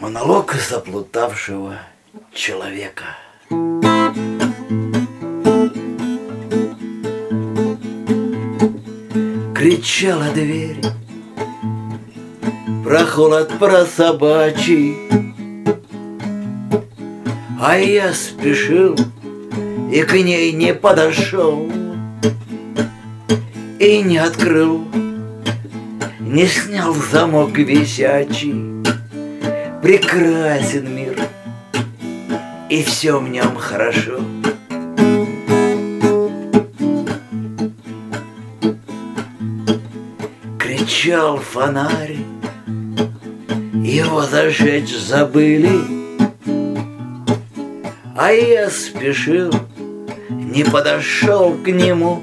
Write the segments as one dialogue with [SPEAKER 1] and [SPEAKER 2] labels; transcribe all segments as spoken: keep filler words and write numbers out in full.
[SPEAKER 1] Монолог заплутавшего человека. Кричала дверь про холод, про собачий, а я спешил и к ней не подошел, и не открыл, не снял замок висячий. Прекрасен мир, и все в нем хорошо. Кричал фонарь, его зажечь забыли, а я спешил, не подошел к нему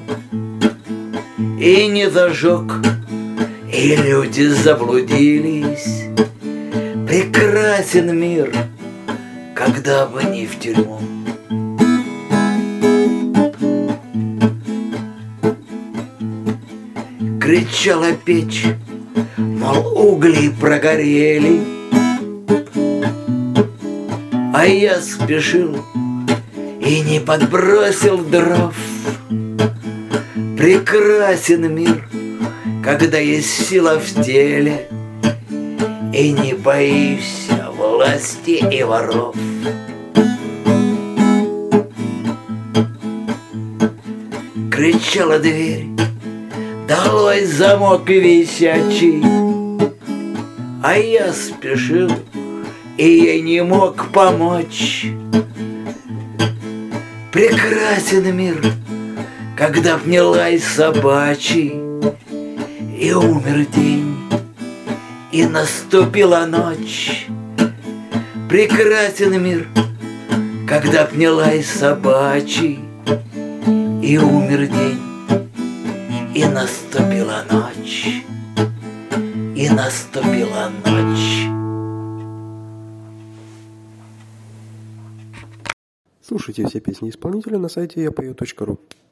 [SPEAKER 1] и не зажег, и люди заблудились. Прекрасен мир, когда бы не в тюрьму. Кричала печь, мол, угли прогорели, а я спешил и не подбросил дров. Прекрасен мир, когда есть сила в теле, и не боишься власти и воров. Кричала дверь, долой замок висячий, а я спешил и ей не мог помочь. Прекрасен мир, когда б не лай собачий, и умер день, и наступила ночь. Прекрасен мир, когда б не лай собачий, и умер день, и наступила ночь, и наступила ночь.
[SPEAKER 2] Слушайте все песни исполнителя на сайте я пою точка ру.